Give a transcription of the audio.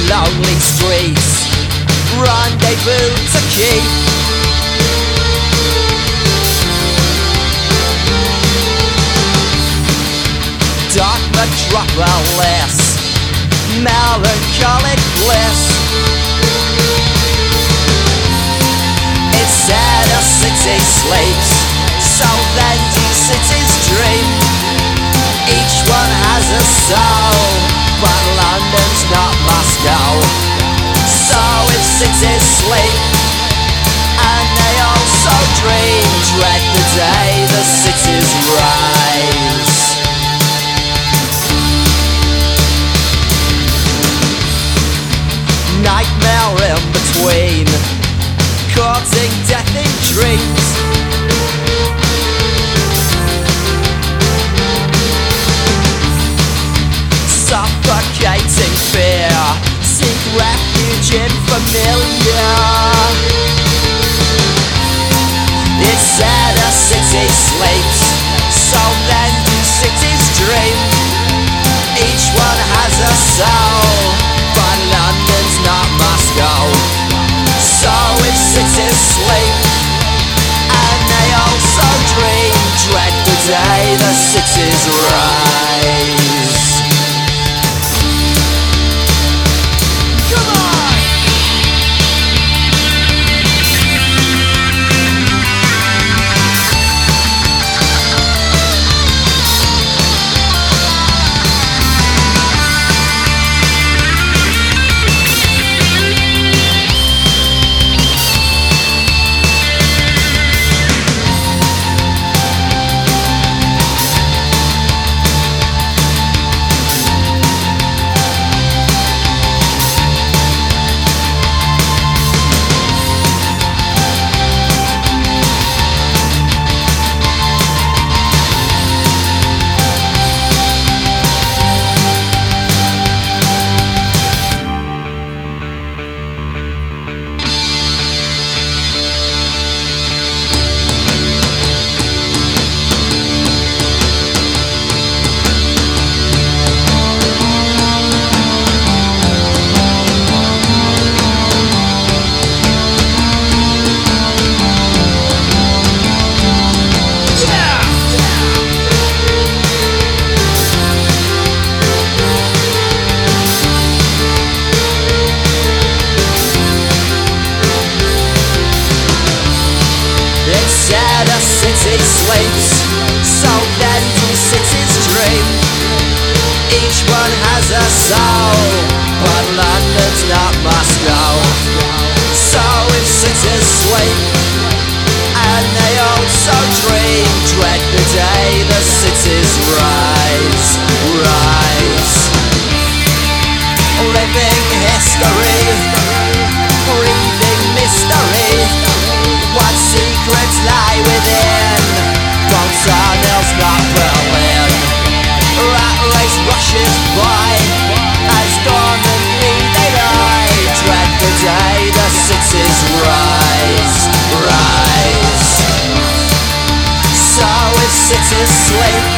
lonely streets, rendezvous to keep. Dark metropolis, melancholic bliss. It's said a city sleeps, so then do cities dream. Each one has a soul, but London's not Moscow. So if cities sleep, and they also dream, dread the day the cities rise. Nightmare in between, courting death in dreams. Suffocating fear, seek refuge in familiar. It's said a city sleeps, so then do cities dream. Each one has a soul, but London's not Moscow. So if cities sleep, and they also dream, dread the day the cities rise. City sleeps, so then do cities dream. Each one has a soul, but London's not Moscow. So if cities sleep, and they also dream, dread the day the cities rise, rise. Living history, breathing mystery. What secrets lie within? From tunnels, not Berlin. Rat race rushes by, as dawn and need they lie. Dread the day the cities rise, rise. So if cities sleep,